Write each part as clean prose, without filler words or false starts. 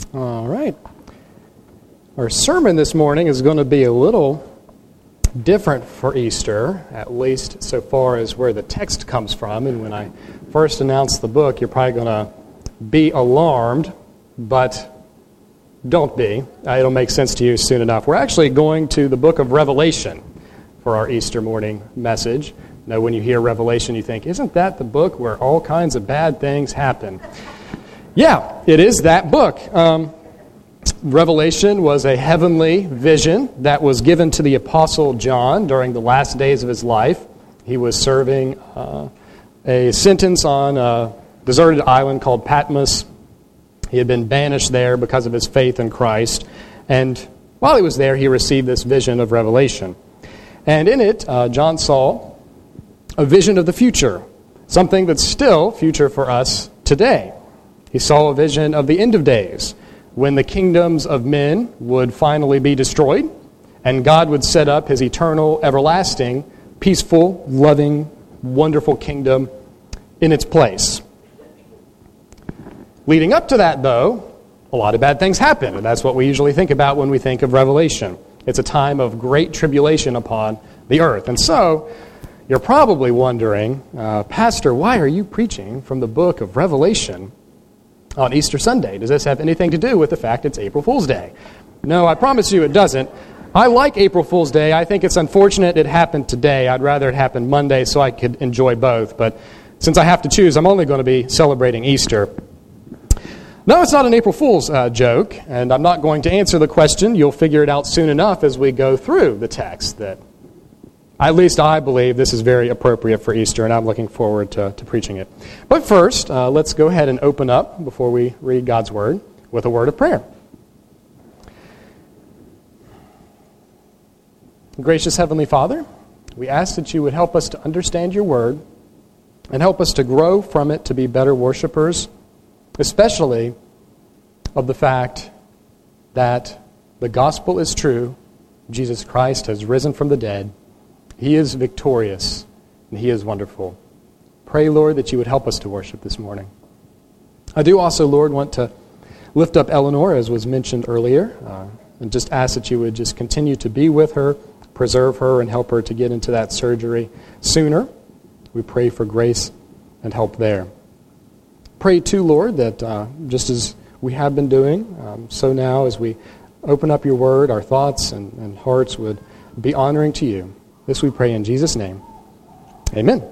All right. Our sermon this morning is going to be a little different for Easter, at least so far as where the text comes from. And when I first announced the book, you're probably going to be alarmed, but don't be. It'll make sense to you soon enough. We're actually going to the book of Revelation for our Easter morning message. Now, when you hear Revelation, you think, isn't that the book where all kinds of bad things happen? Yeah, it is that book. Revelation was a heavenly vision that was given to the Apostle John during the last days of his life. He was serving a sentence on a deserted island called Patmos. He had been banished there because of his faith in Christ. And while he was there, he received this vision of Revelation. And in it, John saw a vision of the future, something that's still future for us today. He saw a vision of the end of days, when the kingdoms of men would finally be destroyed, and God would set up his eternal, everlasting, peaceful, loving, wonderful kingdom in its place. Leading up to that, though, a lot of bad things happen, and that's what we usually think about when we think of Revelation. It's a time of great tribulation upon the earth. And so, you're probably wondering, Pastor, why are you preaching from the book of Revelation on Easter Sunday? Does this have anything to do with the fact it's April Fool's Day? No, I promise you it doesn't. I like April Fool's Day. I think it's unfortunate it happened today. I'd rather it happened Monday so I could enjoy both. But since I have to choose, I'm only going to be celebrating Easter. No, it's not an April Fool's joke, and I'm not going to answer the question. You'll figure it out soon enough as we go through the text that at least I believe this is very appropriate for Easter, and I'm looking forward to preaching it. But first, let's go ahead and open up, before we read God's Word, with a word of prayer. Gracious Heavenly Father, we ask that you would help us to understand your Word and help us to grow from it to be better worshipers, especially of the fact that the gospel is true, Jesus Christ has risen from the dead, He is victorious, and He is wonderful. Pray, Lord, that you would help us to worship this morning. I do also, Lord, want to lift up Eleanor, as was mentioned earlier, and just ask that you would just continue to be with her, preserve her, and help her to get into that surgery sooner. We pray for grace and help there. Pray, too, Lord, that just as we have been doing, so now as we open up your word, our thoughts and hearts would be honoring to you. This we pray in Jesus' name. Amen.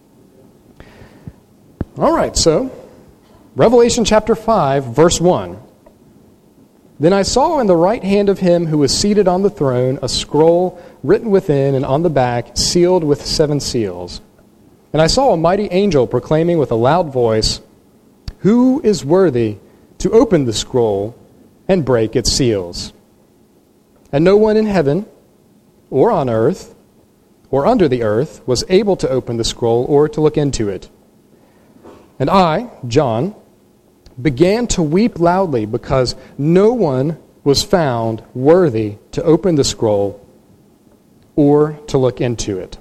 All right, so Revelation chapter 5, verse 1. Then I saw in the right hand of him who was seated on the throne a scroll written within and on the back, sealed with 7 seals. And I saw a mighty angel proclaiming with a loud voice, "Who is worthy to open the scroll and break its seals?" And no one in heaven or on earth or under the earth was able to open the scroll or to look into it. And I, John, began to weep loudly because no one was found worthy to open the scroll or to look into it.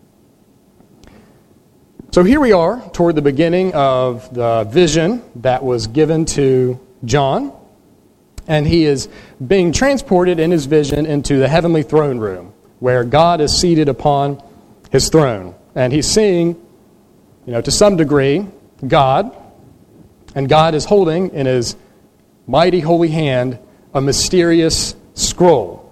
So here we are toward the beginning of the vision that was given to John, and he is being transported in his vision into the heavenly throne room, where God is seated upon his throne. And he's seeing, to some degree, God, and God is holding in his mighty holy hand a mysterious scroll.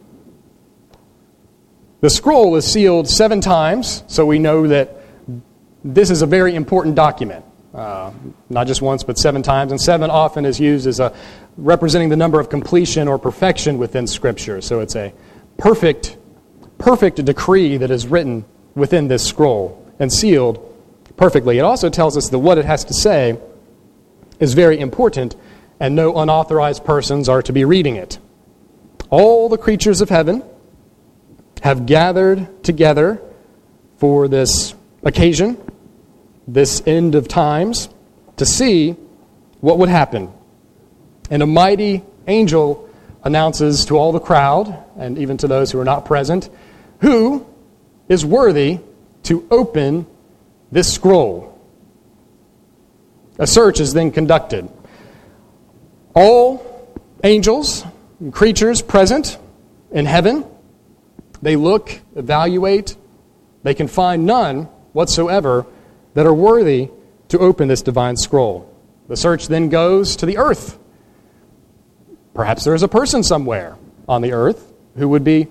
The scroll is sealed 7 times, so we know that this is a very important document. Not just once, but 7 times. And 7 often is used as representing the number of completion or perfection within Scripture. So it's a perfect decree that is written within this scroll and sealed perfectly. It also tells us that what it has to say is very important, and no unauthorized persons are to be reading it. All the creatures of heaven have gathered together for this occasion, this end of times, to see what would happen. And a mighty angel announces to all the crowd, and even to those who are not present, who is worthy to open this scroll. A search is then conducted. All angels, and creatures present in heaven, they look, evaluate, they can find none whatsoever that are worthy to open this divine scroll. The search then goes to the earth. Perhaps there is a person somewhere on the earth who would be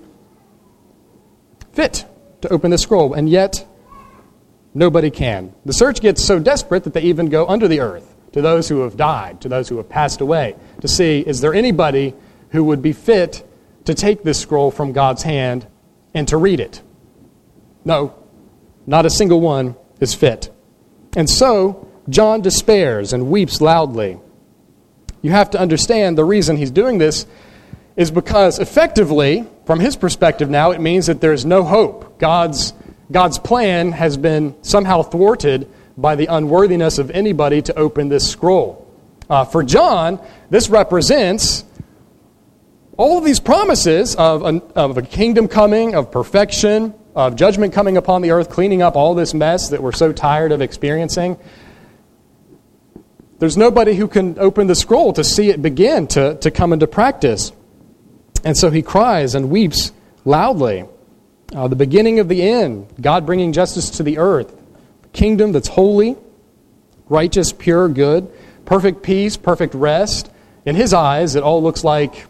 fit to open this scroll, and yet nobody can. The search gets so desperate that they even go under the earth to those who have died, to those who have passed away, to see, is there anybody who would be fit to take this scroll from God's hand and to read it? No, not a single one is fit. And so, John despairs and weeps loudly. You have to understand the reason he's doing this is because effectively, from his perspective now, it means that there's no hope. God's plan has been somehow thwarted by the unworthiness of anybody to open this scroll. For John, this represents all of these promises of a kingdom coming, of perfection, of judgment coming upon the earth, cleaning up all this mess that we're so tired of experiencing. There's nobody who can open the scroll to see it begin to come into practice. And so he cries and weeps loudly. The beginning of the end, God bringing justice to the earth, a kingdom that's holy, righteous, pure, good, perfect peace, perfect rest. In his eyes, it all looks like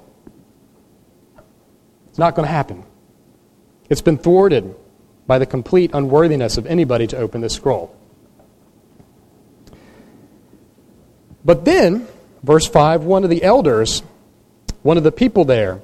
it's not going to happen. It's been thwarted by the complete unworthiness of anybody to open this scroll. But then, verse 5, one of the elders, one of the people there,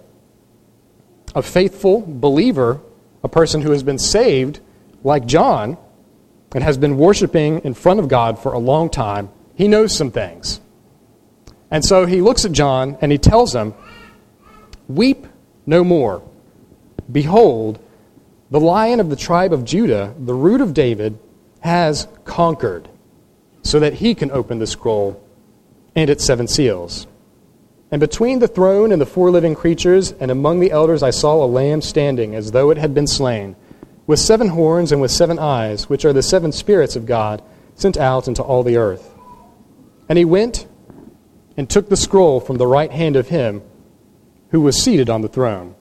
a faithful believer, a person who has been saved like John and has been worshiping in front of God for a long time, he knows some things. And so he looks at John and he tells him, "Weep no more. Behold, the Lion of the tribe of Judah, the Root of David, has conquered, so that he can open the scroll and its 7 seals. And between the throne and the 4 living creatures and among the elders I saw a lamb standing as though it had been slain, with 7 horns and with 7 eyes, which are the 7 spirits of God sent out into all the earth. And he went and took the scroll from the right hand of him who was seated on the throne."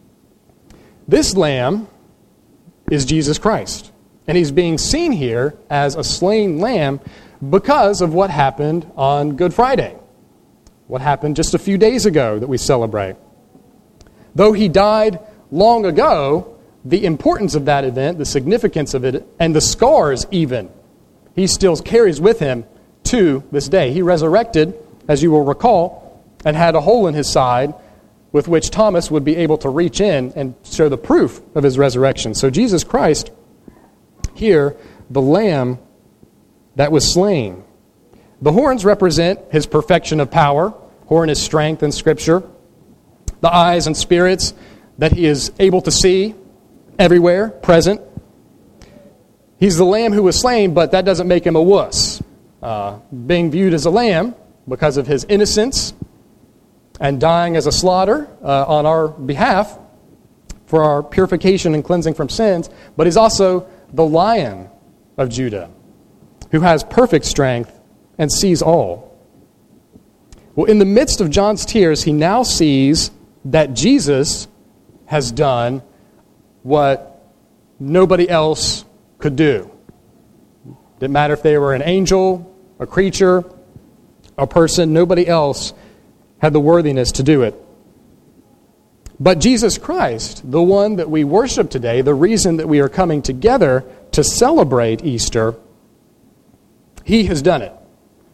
This lamb is Jesus Christ. And he's being seen here as a slain lamb because of what happened on Good Friday. What happened just a few days ago that we celebrate. Though he died long ago, the importance of that event, the significance of it, and the scars even, he still carries with him to this day. He resurrected, as you will recall, and had a hole in his side with which Thomas would be able to reach in and show the proof of his resurrection. So Jesus Christ, here, the Lamb that was slain. The horns represent his perfection of power. Horn is strength in Scripture. The eyes and spirits that he is able to see everywhere, present. He's the Lamb who was slain, but that doesn't make him a wuss. Being viewed as a lamb because of his innocence and dying as a slaughter on our behalf for our purification and cleansing from sins, but he's also the Lion of Judah, who has perfect strength and sees all. Well, in the midst of John's tears, he now sees that Jesus has done what nobody else could do. Didn't matter if they were an angel, a creature, a person, nobody else had the worthiness to do it. But Jesus Christ, the one that we worship today, the reason that we are coming together to celebrate Easter, he has done it.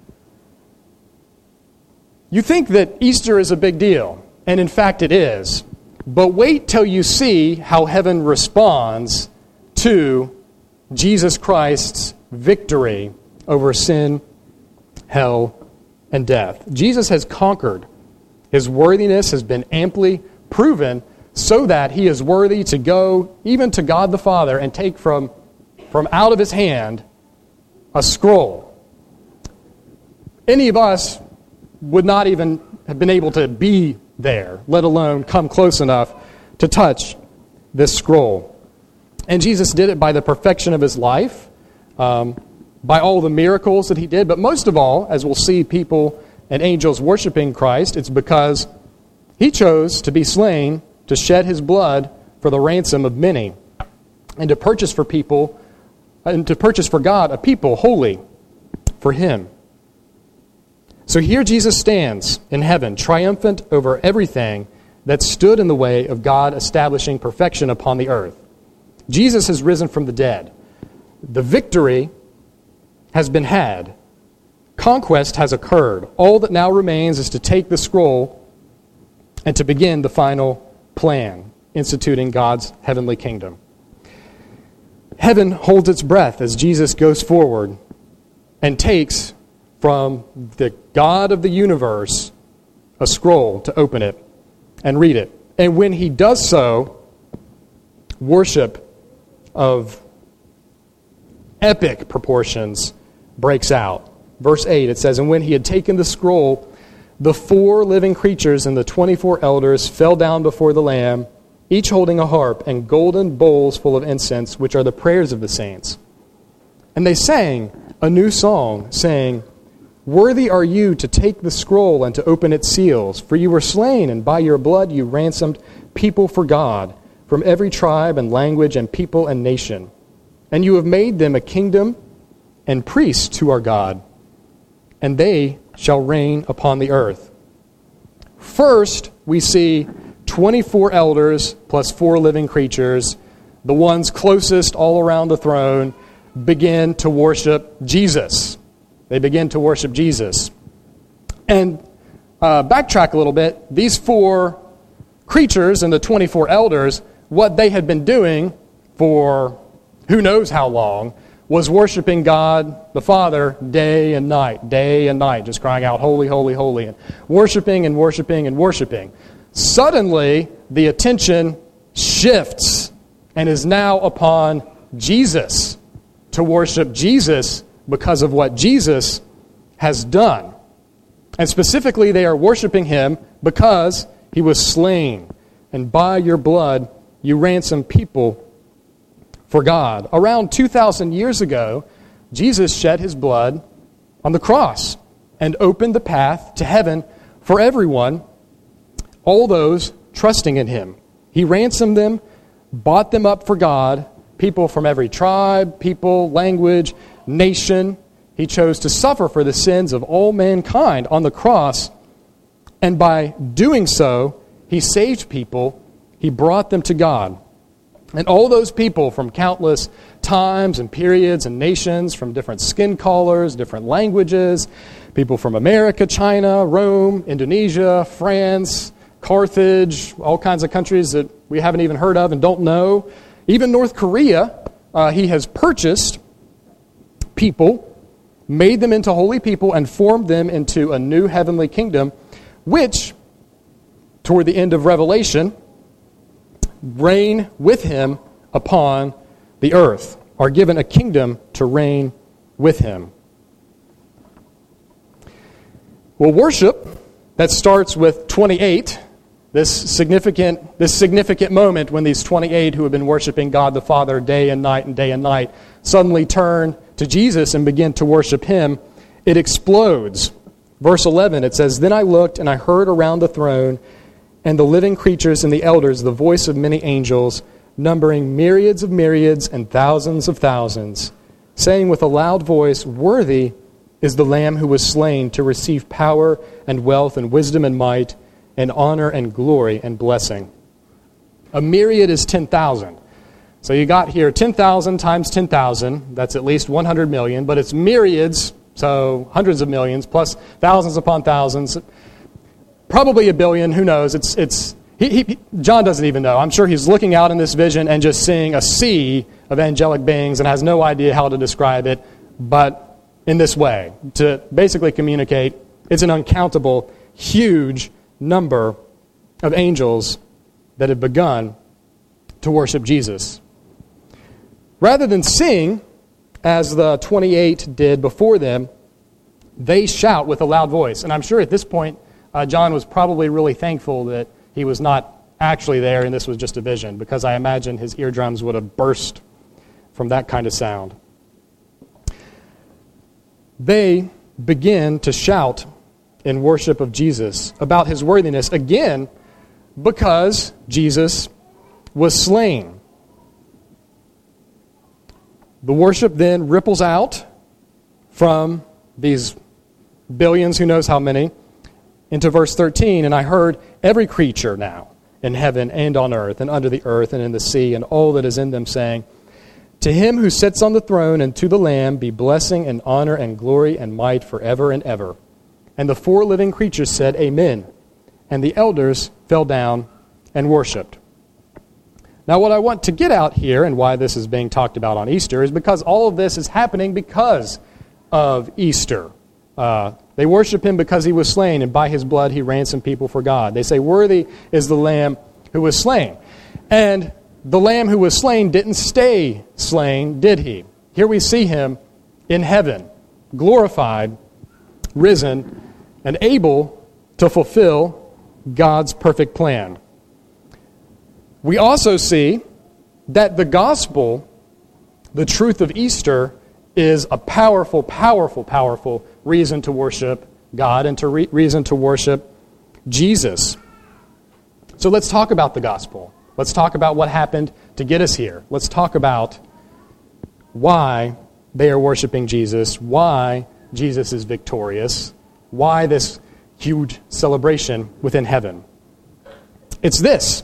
You think that Easter is a big deal, and in fact it is. But wait till you see how heaven responds to Jesus Christ's victory over sin, hell, and death. Jesus has conquered. His worthiness has been amply proven so that he is worthy to go even to God the Father and take from out of his hand a scroll. Any of us would not even have been able to be there, let alone come close enough to touch this scroll. And Jesus did it by the perfection of his life, by all the miracles that he did, but most of all, as we'll see people and angels worshiping Christ, it's because He chose to be slain, to shed his blood for the ransom of many, and to purchase for God a people holy for him. So here Jesus stands in heaven, triumphant over everything that stood in the way of God establishing perfection upon the earth. Jesus has risen from the dead. The victory has been had. Conquest has occurred. All that now remains is to take the scroll and to begin the final plan, instituting God's heavenly kingdom. Heaven holds its breath as Jesus goes forward and takes from the God of the universe a scroll to open it and read it. And when he does so, worship of epic proportions breaks out. Verse 8, it says, "And when he had taken the scroll, the 4 living creatures and the 24 elders fell down before the Lamb, each holding a harp and golden bowls full of incense, which are the prayers of the saints. And they sang a new song, saying, 'Worthy are you to take the scroll and to open its seals, for you were slain, and by your blood you ransomed people for God, from every tribe and language and people and nation. And you have made them a kingdom and priests to our God, and they shall reign upon the earth.'" First, we see 24 elders plus 4 living creatures, the ones closest all around the throne, begin to worship Jesus. They begin to worship Jesus. And backtrack a little bit. These 4 creatures and the 24 elders, what they had been doing for who knows how long, was worshiping God the Father day and night, just crying out, "Holy, holy, holy," and worshiping and worshiping and worshiping. Suddenly, the attention shifts and is now upon Jesus, to worship Jesus because of what Jesus has done. And specifically, they are worshiping him because he was slain, and by your blood you ransomed people for God. Around 2,000 years ago, Jesus shed his blood on the cross and opened the path to heaven for everyone, all those trusting in him. He ransomed them, bought them up for God, people from every tribe, people, language, nation. He chose to suffer for the sins of all mankind on the cross, and by doing so, he saved people, he brought them to God. And all those people from countless times and periods and nations, from different skin colors, different languages, people from America, China, Rome, Indonesia, France, Carthage, all kinds of countries that we haven't even heard of and don't know. Even North Korea, he has purchased people, made them into holy people, and formed them into a new heavenly kingdom, which, toward the end of Revelation, reign with him upon the earth, are given a kingdom to reign with him. Well, worship that starts with 28, this significant moment when these 28 who have been worshiping God the Father day and night suddenly turn to Jesus and begin to worship him, it explodes. Verse 11, it says, "Then I looked and I heard around the throne and the living creatures and the elders the voice of many angels, numbering myriads of myriads and thousands of thousands, saying with a loud voice, 'Worthy is the Lamb who was slain to receive power and wealth and wisdom and might and honor and glory and blessing.'" A myriad is 10,000. So you got here 10,000 times 10,000. That's at least 100 million, but it's myriads, so hundreds of millions, plus thousands upon thousands. Probably a billion, who knows? John doesn't even know. I'm sure he's looking out in this vision and just seeing a sea of angelic beings and has no idea how to describe it, but in this way, to basically communicate it's an uncountable, huge number of angels that have begun to worship Jesus. Rather than sing, as the 28 did before them, they shout with a loud voice. And I'm sure at this point, John was probably really thankful that he was not actually there and this was just a vision, because I imagine his eardrums would have burst from that kind of sound. They begin to shout in worship of Jesus about his worthiness. Again, because Jesus was slain. The worship then ripples out from these billions, who knows how many, into verse 13. And I heard every creature now in heaven and on earth and under the earth and in the sea and all that is in them saying, to him who sits on the throne and to the Lamb be blessing and honor and glory and might forever and ever. And the four living creatures said, Amen. And the elders fell down and worshipped. Now what I want to get out here, and why this is being talked about on Easter, is because all of this is happening because of Easter. They worship him because he was slain, and by his blood he ransomed people for God. They say, worthy is the Lamb who was slain. And the Lamb who was slain didn't stay slain, did he? Here we see him in heaven, glorified, risen, and able to fulfill God's perfect plan. We also see that the gospel, the truth of Easter, is a powerful, powerful, powerful reason to worship God and to reason to worship Jesus. So let's talk about the gospel. Let's talk about what happened to get us here. Let's talk about why they are worshiping Jesus, why Jesus is victorious, why this huge celebration within heaven. It's this.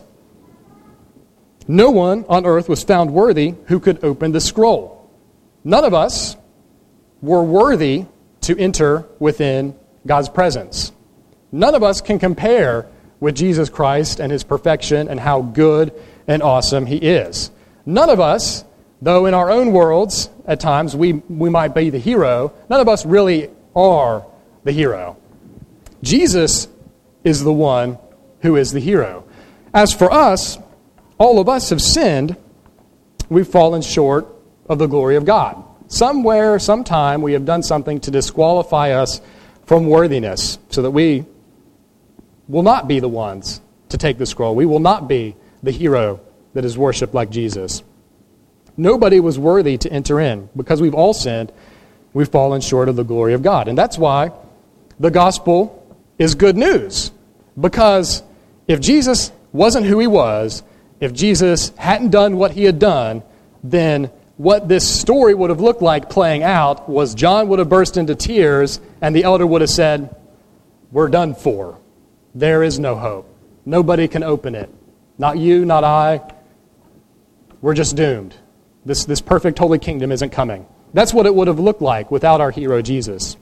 No one on earth was found worthy who could open the scroll. None of us were worthy to enter within God's presence. None of us can compare with Jesus Christ and his perfection and how good and awesome he is. None of us, though in our own worlds at times we might be the hero, none of us really are the hero. Jesus is the one who is the hero. As for us, all of us have sinned. We've fallen short of the glory of God. Somewhere, sometime, we have done something to disqualify us from worthiness so that we will not be the ones to take the scroll. We will not be the hero that is worshipped like Jesus. Nobody was worthy to enter in. Because we've all sinned, we've fallen short of the glory of God. And that's why the gospel is good news. Because if Jesus wasn't who he was, if Jesus hadn't done what he had done, then what this story would have looked like playing out was John would have burst into tears and the elder would have said, we're done for. There is no hope. Nobody can open it. Not you, not I. We're just doomed. This perfect holy kingdom isn't coming. That's what it would have looked like without our hero Jesus.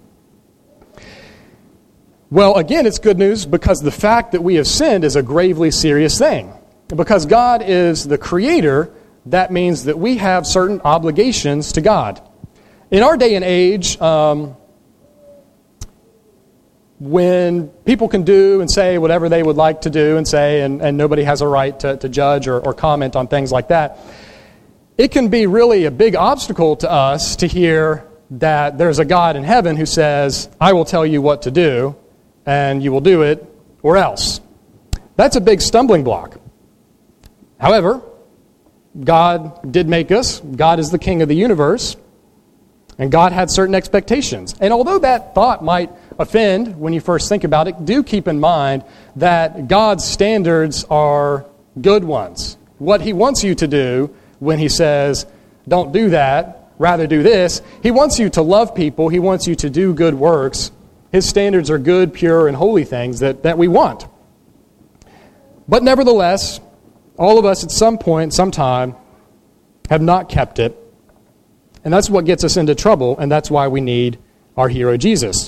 Well, again, it's good news because the fact that we have sinned is a gravely serious thing. Because God is the creator, that means that we have certain obligations to God. In our day and age, when people can do and say whatever they would like to do and say, and nobody has a right to judge or comment on things like that, it can be really a big obstacle to us to hear that there's a God in heaven who says, I will tell you what to do, and you will do it, or else. That's a big stumbling block. However, God did make us. God is the king of the universe. And God had certain expectations. And although that thought might offend when you first think about it, do keep in mind that God's standards are good ones. What he wants you to do when he says, don't do that, rather do this, he wants you to love people. He wants you to do good works. His standards are good, pure, and holy things that we want. But nevertheless, all of us at some point, sometime, have not kept it. And that's what gets us into trouble, and that's why we need our hero Jesus.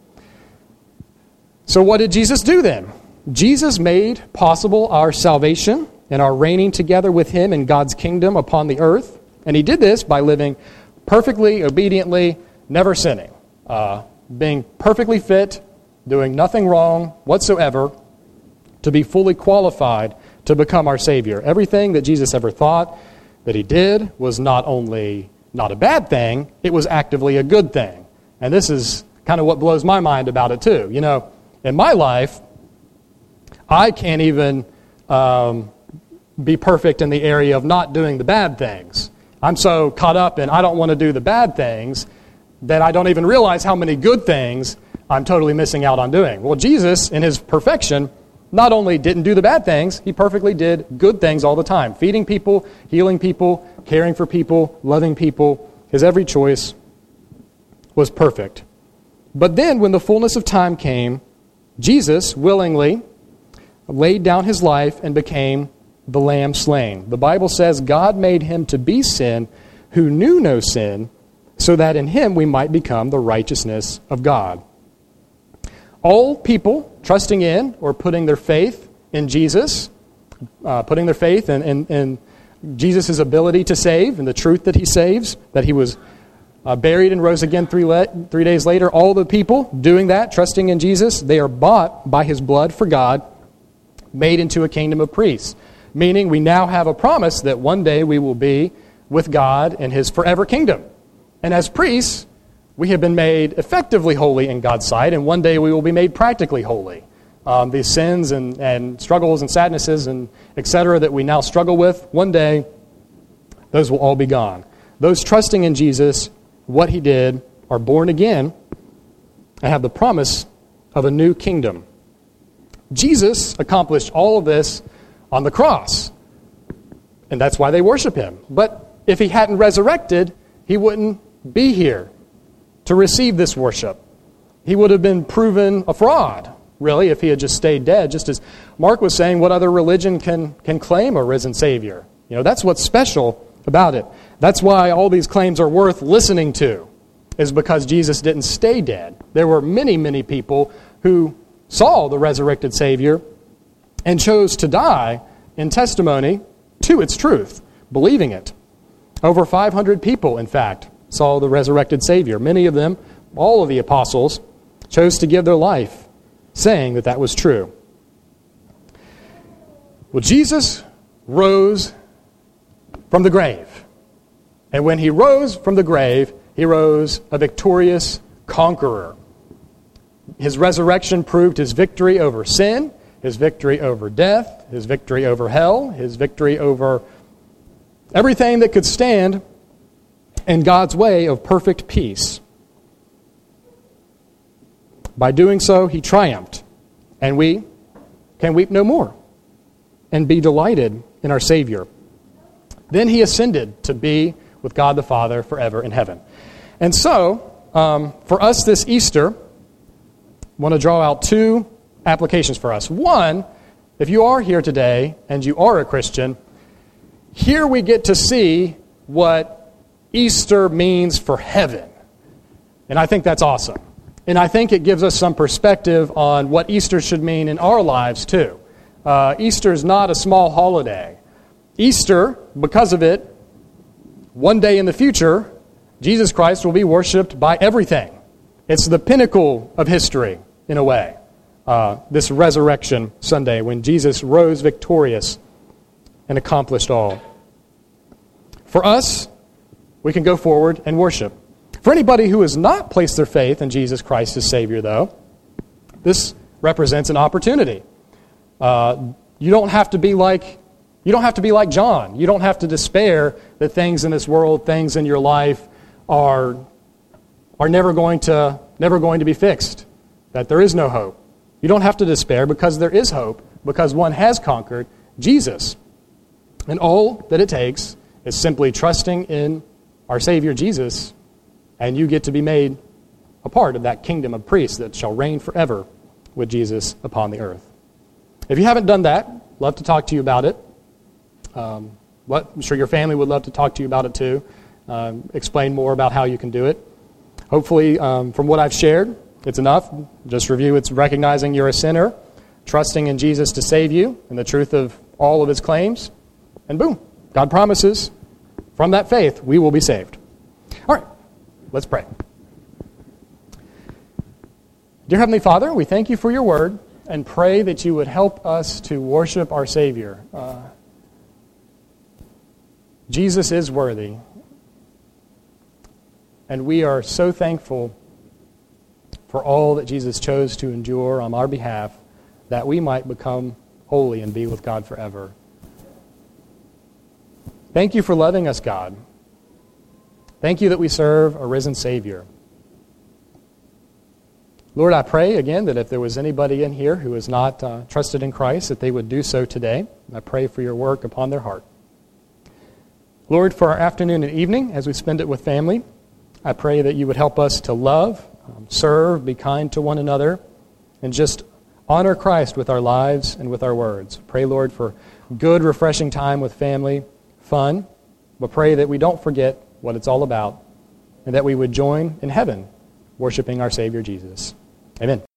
So what did Jesus do then? Jesus made possible our salvation and our reigning together with him in God's kingdom upon the earth. And he did this by living perfectly, obediently, never sinning. Being perfectly fit, doing nothing wrong whatsoever, to be fully qualified to become our Savior. Everything that Jesus ever thought that he did was not only not a bad thing, it was actively a good thing. And this is kind of what blows my mind about it too. You know, in my life, I can't even be perfect in the area of not doing the bad things. I'm so caught up in I don't want to do the bad things that I don't even realize how many good things I'm totally missing out on doing. Well, Jesus, in his perfection, not only didn't do the bad things, he perfectly did good things all the time. Feeding people, healing people, caring for people, loving people. His every choice was perfect. But then when the fullness of time came, Jesus willingly laid down his life and became the Lamb slain. The Bible says God made him to be sin who knew no sin, so that in him we might become the righteousness of God. All people trusting in or putting their faith in Jesus, putting their faith in Jesus' ability to save and the truth that he saves, that he was buried and rose again 3 days later, all the people doing that, trusting in Jesus, they are bought by his blood for God, made into a kingdom of priests. Meaning we now have a promise that one day we will be with God in his forever kingdom. And as priests, we have been made effectively holy in God's sight, and one day we will be made practically holy. These sins and struggles and sadnesses and etc. that we now struggle with, one day, those will all be gone. Those trusting in Jesus, what he did, are born again and have the promise of a new kingdom. Jesus accomplished all of this on the cross, and that's why they worship him. But if he hadn't resurrected, he wouldn't be here to receive this worship. He would have been proven a fraud, really, if he had just stayed dead. Just as Mark was saying, what other religion can claim a risen Savior? You know, that's what's special about it. That's why all these claims are worth listening to, is because Jesus didn't stay dead. There were many, many people who saw the resurrected Savior and chose to die in testimony to its truth, believing it. Over 500 people, in fact, saw the resurrected Savior. Many of them, all of the apostles, chose to give their life, saying that that was true. Well, Jesus rose from the grave. And when he rose from the grave, he rose a victorious conqueror. His resurrection proved his victory over sin, his victory over death, his victory over hell, his victory over everything that could stand in God's way of perfect peace. By doing so, he triumphed, and we can weep no more and be delighted in our Savior. Then he ascended to be with God the Father forever in heaven. And so, for us this Easter, I want to draw out two applications for us. One, if you are here today and you are a Christian, here we get to see what Easter means for heaven. And I think that's awesome. And I think it gives us some perspective on what Easter should mean in our lives too. Easter is not a small holiday. Easter, because of it, one day in the future, Jesus Christ will be worshipped by everything. It's the pinnacle of history, in a way. This Resurrection Sunday, when Jesus rose victorious and accomplished all. For us, we can go forward and worship. For anybody who has not placed their faith in Jesus Christ as Savior, though, this represents an opportunity. You don't have to be like John. You don't have to despair that things in this world, things in your life are never going to be fixed. That there is no hope. You don't have to despair, because there is hope, because one has conquered, Jesus. And all that it takes is simply trusting in our Savior Jesus, and you get to be made a part of that kingdom of priests that shall reign forever with Jesus upon the earth. If you haven't done that, love to talk to you about it. I'm sure your family would love to talk to you about it too. Explain more about how you can do it. Hopefully, from what I've shared, it's enough. Just review, it's recognizing you're a sinner, trusting in Jesus to save you, and the truth of all of his claims, and boom, God promises from that faith we will be saved. All right, let's pray. Dear Heavenly Father, we thank you for your word and pray that you would help us to worship our Savior. Jesus is worthy, and we are so thankful for all that Jesus chose to endure on our behalf, that we might become holy and be with God forever. Thank you for loving us, God. Thank you that we serve a risen Savior. Lord, I pray again that if there was anybody in here who is not trusted in Christ, that they would do so today. I pray for your work upon their heart. Lord, for our afternoon and evening, as we spend it with family, I pray that you would help us to love, serve, be kind to one another, and just honor Christ with our lives and with our words. Pray, Lord, for good, refreshing time with family, fun, but pray that we don't forget what it's all about, and that we would join in heaven, worshiping our Savior Jesus. Amen.